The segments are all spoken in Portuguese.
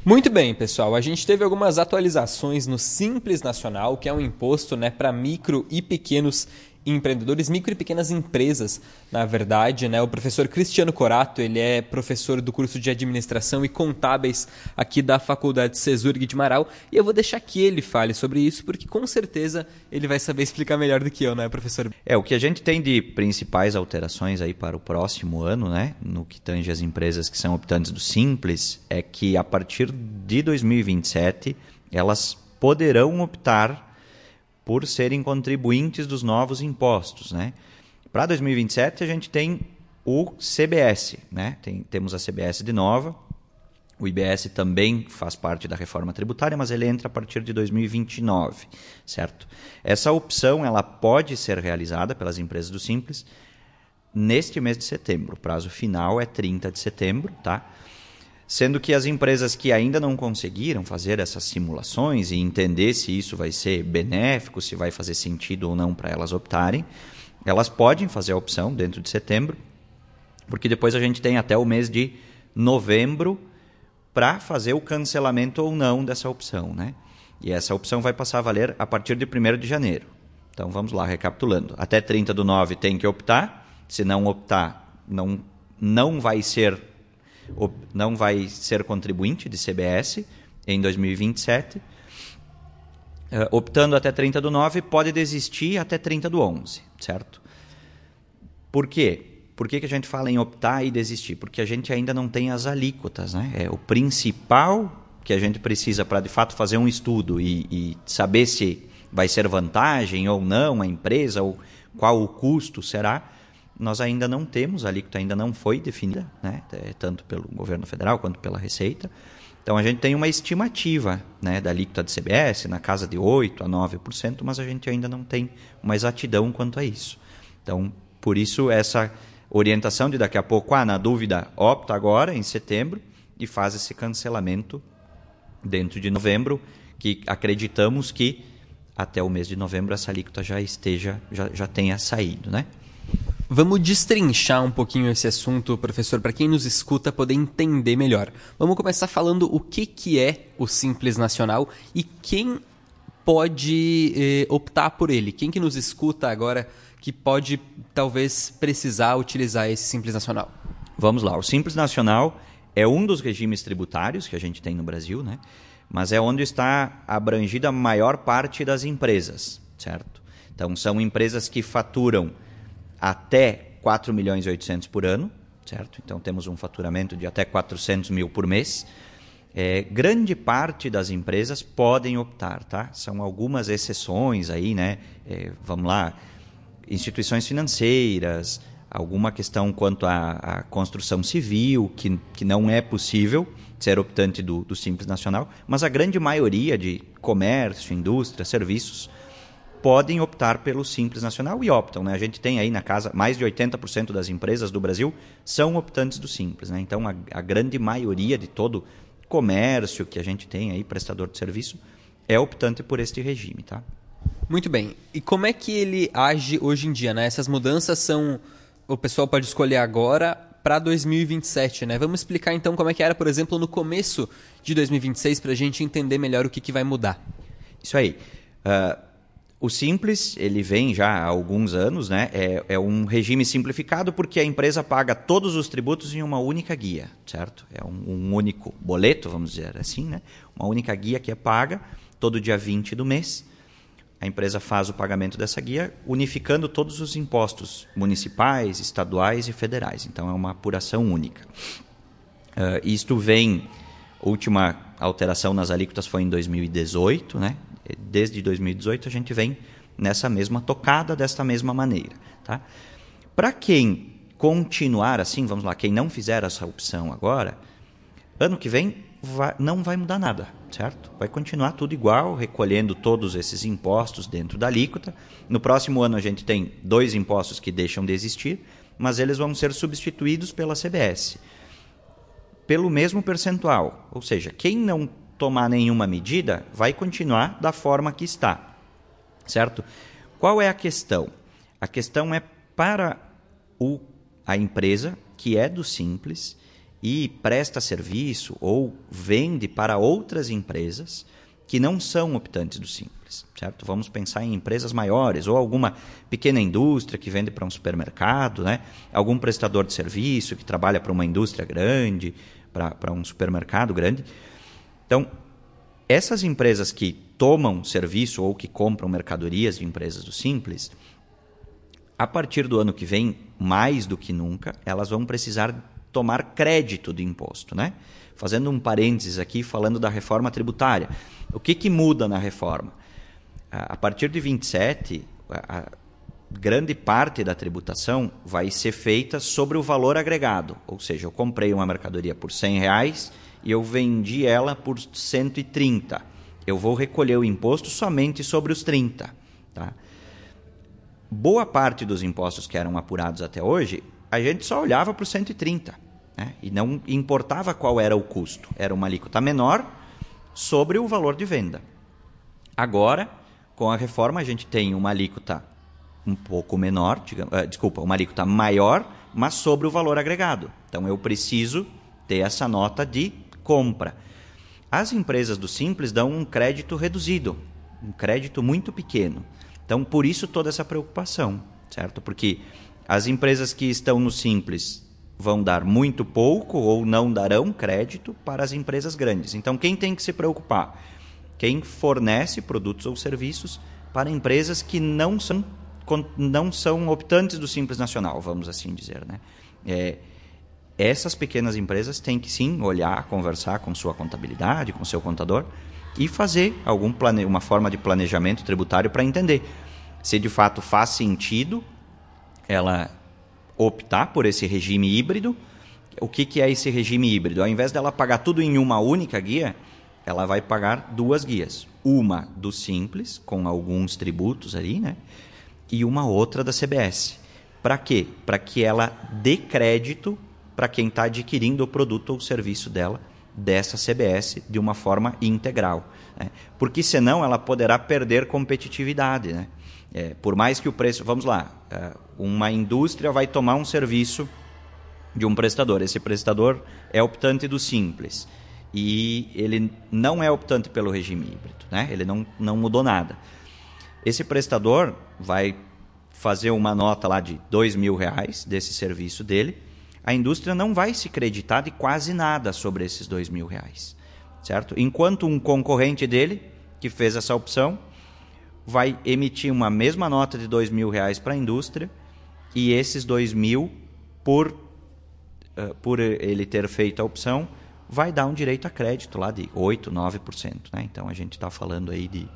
Muito bem, pessoal. A gente teve algumas atualizações no Simples Nacional, que é um imposto, para micro e pequenos empreendedores, micro e pequenas empresas, na verdade, O professor Cristiano Corato, ele é professor do curso de Administração e Contábeis aqui da Faculdade Cesurg de Marau, e eu vou deixar que ele fale sobre isso, porque com certeza ele vai saber explicar melhor do que eu, professor? O que a gente tem de principais alterações aí para o próximo ano, no que tange as empresas que são optantes do Simples, é que a partir de 2027 elas poderão optar por serem contribuintes dos novos impostos. Para 2027 a gente tem o CBS, temos a CBS de nova, o IBS também faz parte da reforma tributária, mas ele entra a partir de 2029, certo? Essa opção ela pode ser realizada pelas empresas do Simples neste mês de setembro, o prazo final é 30 de setembro, tá? Sendo que as empresas que ainda não conseguiram fazer essas simulações e entender se isso vai ser benéfico, se vai fazer sentido ou não para elas optarem, elas podem fazer a opção dentro de setembro, porque depois a gente tem até o mês de novembro para fazer o cancelamento ou não dessa opção. E essa opção vai passar a valer a partir de 1º de janeiro. Então vamos lá, recapitulando. Até 30/9 tem que optar, se não optar, não vai ser contribuinte de CBS em 2027. Optando até 30/9, pode desistir até 30/11, certo? Por quê? Por que a gente fala em optar e desistir? Porque a gente ainda não tem as alíquotas. O principal que a gente precisa para, de fato, fazer um estudo e saber se vai ser vantagem ou não a empresa, ou qual o custo será, nós ainda não temos, a alíquota ainda não foi definida, tanto pelo governo federal quanto pela Receita. Então a gente tem uma estimativa da alíquota de CBS na casa de 8% a 9%, mas a gente ainda não tem uma exatidão quanto a isso. Então, por isso, essa orientação de daqui a pouco, na dúvida, opta agora, em setembro, e faz esse cancelamento dentro de novembro, que acreditamos que até o mês de novembro essa alíquota já tenha saído, Vamos destrinchar um pouquinho esse assunto, professor, para quem nos escuta poder entender melhor. Vamos começar falando o que é o Simples Nacional e quem pode optar por ele. Quem que nos escuta agora que pode, talvez, precisar utilizar esse Simples Nacional? Vamos lá. O Simples Nacional é um dos regimes tributários que a gente tem no Brasil, mas é onde está abrangida a maior parte das empresas, certo? Então, são empresas que faturam até 4.800.000 por ano, certo? Então temos um faturamento de até 400 mil por mês. Grande parte das empresas podem optar, tá? São algumas exceções aí, vamos lá, instituições financeiras, alguma questão quanto à construção civil, que não é possível ser optante do Simples Nacional, mas a grande maioria de comércio, indústria, serviços podem optar pelo Simples Nacional e optam. A gente tem aí na casa, mais de 80% das empresas do Brasil são optantes do Simples. Então, a grande maioria de todo comércio que a gente tem aí, prestador de serviço, é optante por este regime. Tá? Muito bem. E como é que ele age hoje em dia? Essas mudanças são... O pessoal pode escolher agora para 2027. Vamos explicar então como é que era, por exemplo, no começo de 2026, para a gente entender melhor o que vai mudar. Isso aí. O Simples, ele vem já há alguns anos, é um regime simplificado porque a empresa paga todos os tributos em uma única guia, certo? É um único boleto, vamos dizer assim, Uma única guia que é paga todo dia 20 do mês. A empresa faz o pagamento dessa guia, unificando todos os impostos municipais, estaduais e federais. Então, é uma apuração única. Isto vem, a última alteração nas alíquotas foi em 2018, Desde 2018 a gente vem nessa mesma tocada, desta mesma maneira. Tá? Para quem continuar assim, vamos lá, quem não fizer essa opção agora, ano que vem não vai mudar nada, certo? Vai continuar tudo igual, recolhendo todos esses impostos dentro da alíquota. No próximo ano a gente tem 2 impostos que deixam de existir, mas eles vão ser substituídos pela CBS, pelo mesmo percentual. Ou seja, quem não tomar nenhuma medida, vai continuar da forma que está, certo? Qual é a questão? A questão é para a empresa que é do Simples e presta serviço ou vende para outras empresas que não são optantes do Simples, certo? Vamos pensar em empresas maiores ou alguma pequena indústria que vende para um supermercado, né? Algum prestador de serviço que trabalha para uma indústria grande, para um supermercado grande. Então, essas empresas que tomam serviço ou que compram mercadorias de empresas do Simples, a partir do ano que vem, mais do que nunca, elas vão precisar tomar crédito do imposto, né? Fazendo um parênteses aqui, falando da reforma tributária. O que muda na reforma? A partir de 27, a grande parte da tributação vai ser feita sobre o valor agregado. Ou seja, eu comprei uma mercadoria por R$100 e eu vendi ela por 130. Eu vou recolher o imposto somente sobre os 30. Tá? Boa parte dos impostos que eram apurados até hoje, a gente só olhava para os 130. Né? E não importava qual era o custo. Era uma alíquota menor sobre o valor de venda. Agora, com a reforma, a gente tem uma alíquota um pouco menor, uma alíquota maior, mas sobre o valor agregado. Então, eu preciso ter essa nota de compra. As empresas do Simples dão um crédito reduzido, um crédito muito pequeno. Então, por isso toda essa preocupação, certo? Porque as empresas que estão no Simples vão dar muito pouco ou não darão crédito para as empresas grandes. Então, quem tem que se preocupar? Quem fornece produtos ou serviços para empresas que não são optantes do Simples Nacional, vamos assim dizer. Né? Essas pequenas empresas têm que sim olhar, conversar com sua contabilidade, com seu contador e fazer uma forma de planejamento tributário para entender se de fato faz sentido ela optar por esse regime híbrido. O que é esse regime híbrido? Ao invés dela pagar tudo em uma única guia, ela vai pagar duas guias. Uma do Simples, com alguns tributos ali, né? E uma outra da CBS. Para quê? Para que ela dê crédito para quem está adquirindo o produto ou serviço dela, dessa CBS, de uma forma integral. Né? Porque senão ela poderá perder competitividade, né? Por mais que o preço... Vamos lá, uma indústria vai tomar um serviço de um prestador. Esse prestador é optante do Simples e ele não é optante pelo regime híbrido. Né? Ele não mudou nada. Esse prestador vai fazer uma nota lá de R$2.000 desse serviço dele. A indústria não vai se creditar de quase nada sobre esses R$2.000. Certo? Enquanto um concorrente dele, que fez essa opção, vai emitir uma mesma nota de R$2.000 para a indústria e esses R$2.000, por ele ter feito a opção, vai dar um direito a crédito lá de 8%, 9%. Né? Então, a gente está falando aí de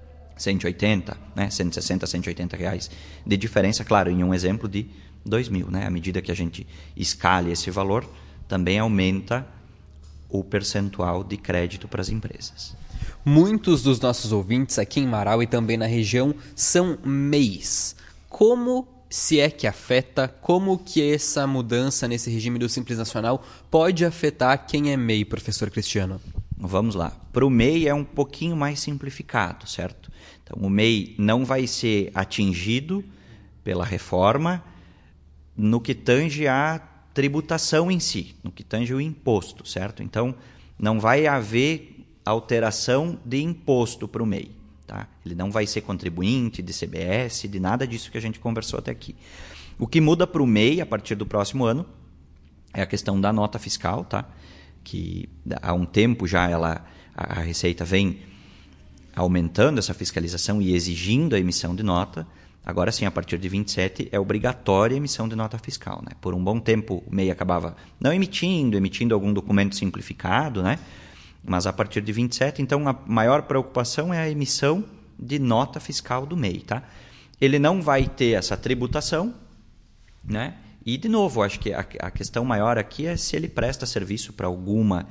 180, né? 160, R$180 de diferença, claro, em um exemplo de R$2.000. Né? À medida que a gente escala esse valor, também aumenta o percentual de crédito para as empresas. Muitos dos nossos ouvintes aqui em Marau e também na região são MEIs. Como se é que afeta, como que essa mudança nesse regime do Simples Nacional pode afetar quem é MEI, professor Cristiano? Vamos lá. Para o MEI é um pouquinho mais simplificado, certo? Então, o MEI não vai ser atingido pela reforma no que tange a tributação em si, no que tange o imposto, certo? Então, não vai haver alteração de imposto para o MEI. Tá? Ele não vai ser contribuinte de CBS, de nada disso que a gente conversou até aqui. O que muda para o MEI a partir do próximo ano é a questão da nota fiscal, tá? Que há um tempo já a Receita vem aumentando essa fiscalização e exigindo a emissão de nota. Agora sim, a partir de 27, é obrigatória a emissão de nota fiscal. Né? Por um bom tempo, o MEI acabava não emitindo algum documento simplificado, né? Mas a partir de 27, então, a maior preocupação é a emissão de nota fiscal do MEI. Tá? Ele não vai ter essa tributação, né? E, de novo, acho que a questão maior aqui é se ele presta serviço para alguma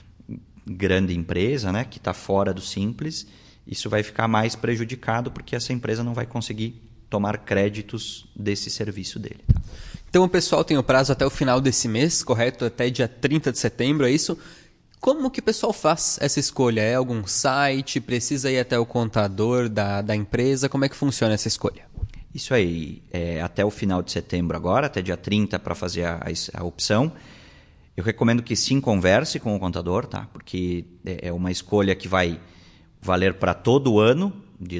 grande empresa, né, que está fora do Simples. Isso vai ficar mais prejudicado porque essa empresa não vai conseguir tomar créditos desse serviço dele. Tá? Então, o pessoal tem o prazo até o final desse mês, correto? Até dia 30 de setembro, é isso? Como que o pessoal faz essa escolha? É algum site? Precisa ir até o contador da empresa? Como é que funciona essa escolha? Isso aí, até o final de setembro agora, até dia 30 para fazer a opção. Eu recomendo que sim, converse com o contador, tá? Porque é uma escolha que vai valer para todo o ano de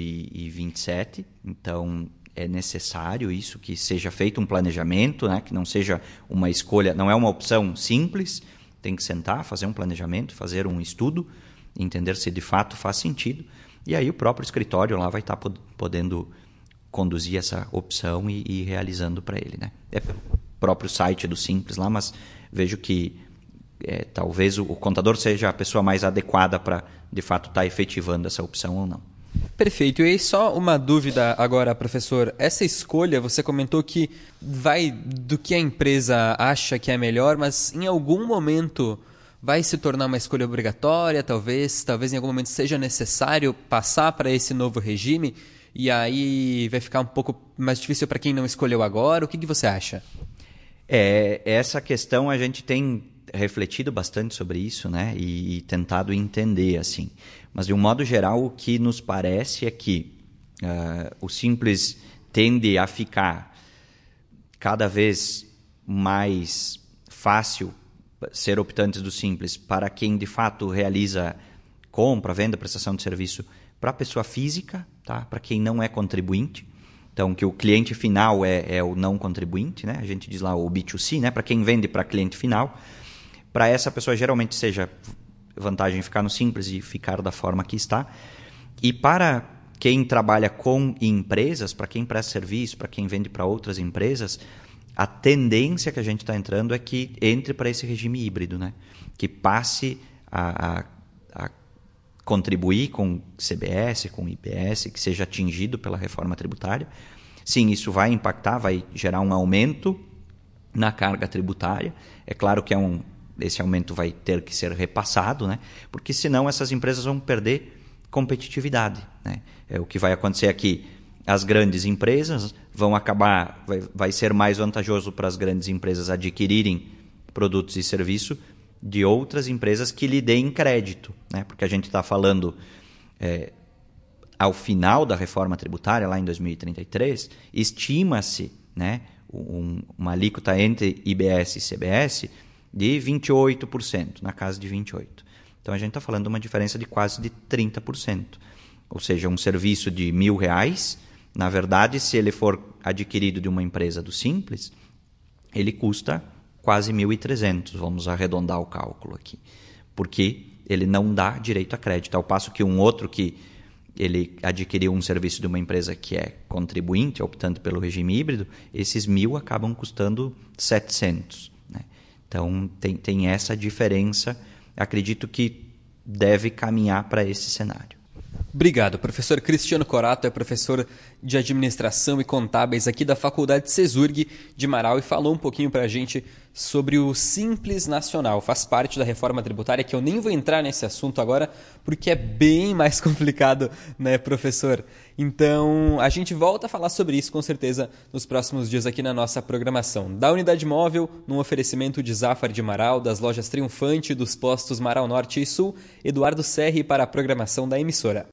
2027. Então, é necessário isso, que seja feito um planejamento, né? Que não seja uma escolha, não é uma opção simples. Tem que sentar, fazer um planejamento, fazer um estudo, entender se de fato faz sentido. E aí o próprio escritório lá vai estar podendo conduzir essa opção e ir realizando para ele, né? É pelo próprio site do Simples lá, mas vejo que talvez o contador seja a pessoa mais adequada para, de fato, estar efetivando essa opção ou não. Perfeito. E aí só uma dúvida agora, professor. Essa escolha, você comentou que vai do que a empresa acha que é melhor, mas em algum momento vai se tornar uma escolha obrigatória, talvez em algum momento seja necessário passar para esse novo regime, e aí vai ficar um pouco mais difícil para quem não escolheu agora. O que você acha? Essa questão a gente tem refletido bastante sobre isso, né? E tentado entender, assim. Mas, de um modo geral, o que nos parece é que o Simples tende a ficar cada vez mais fácil ser optantes do Simples para quem, de fato, realiza compra, venda, prestação de serviço para a pessoa física, tá? Para quem não é contribuinte. Então, que o cliente final é o não contribuinte, né? A gente diz lá o B2C, né? Para quem vende para cliente final. Para essa pessoa, geralmente, seja vantagem ficar no Simples e ficar da forma que está. E para quem trabalha com empresas, para quem presta serviço, para quem vende para outras empresas, a tendência que a gente está entrando é que entre para esse regime híbrido, né? Que passe a contribuir com CBS, com IBS, que seja atingido pela reforma tributária. Sim, isso vai impactar, vai gerar um aumento na carga tributária. É claro que esse aumento vai ter que ser repassado, né? Porque senão essas empresas vão perder competitividade, né? O que vai acontecer aqui, as grandes empresas vão acabar, vai ser mais vantajoso para as grandes empresas adquirirem produtos e serviços de outras empresas que lhe deem crédito, né? Porque a gente está falando, ao final da reforma tributária, lá em 2033, estima-se, né, uma alíquota entre IBS e CBS de 28%, na casa de 28%. Então, a gente está falando de uma diferença de quase de 30%. Ou seja, um serviço de R$1.000, na verdade, se ele for adquirido de uma empresa do Simples, ele custa quase 1.300, vamos arredondar o cálculo aqui, porque ele não dá direito a crédito, ao passo que um outro que ele adquiriu um serviço de uma empresa que é contribuinte, optando pelo regime híbrido, esses 1.000 acabam custando 700. Né? Então, tem essa diferença, acredito que deve caminhar para esse cenário. Obrigado. Professor Cristiano Corato é professor de Administração e Contábeis aqui da Faculdade CESURG de Marau e falou um pouquinho para a gente sobre o Simples Nacional. Faz parte da reforma tributária, que eu nem vou entrar nesse assunto agora, porque é bem mais complicado, né, professor? Então, a gente volta a falar sobre isso, com certeza, nos próximos dias aqui na nossa programação. Da Unidade Móvel, num oferecimento de Zafari de Marau, das lojas Triunfante, dos postos Marau Norte e Sul, Eduardo Serri para a programação da emissora.